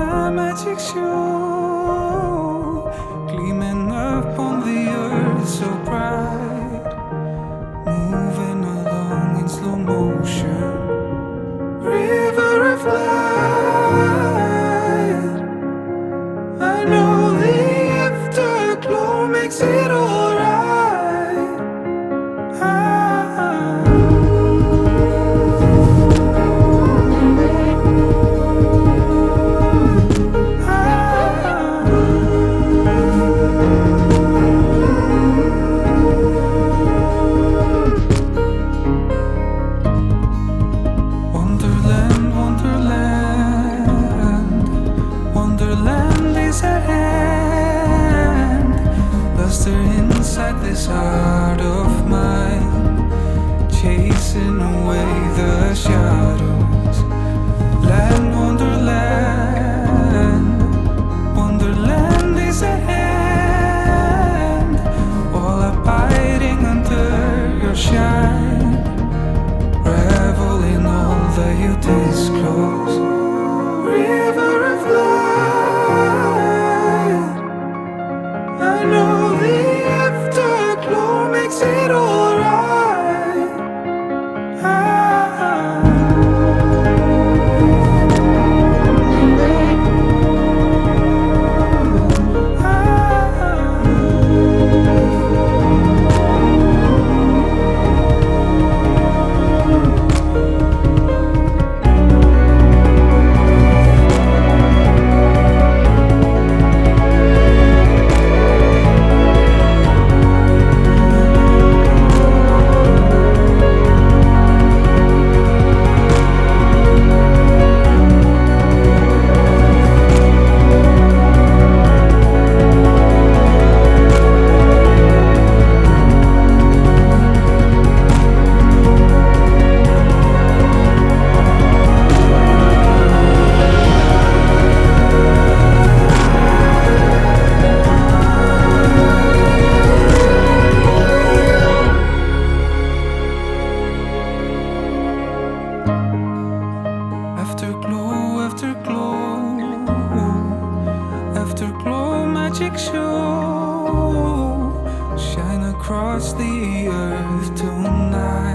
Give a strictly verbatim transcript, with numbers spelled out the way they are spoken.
a magic show, gleaming up on the earth so bright, moving along in slow motion. River of light, I know the afterglow makes it alright. Ah. Wonderland, Wonderland, Wonderland is at hand. Lost her inside this heart of mine, chasing away the shadows. Land, Wonderland, Wonderland is at hand. All abiding under your shine, revel in all that you disclose. River of light, I know the afterglow makes it alright. Ah. Afterglow, afterglow, afterglow, magic show, shine across the earth tonight.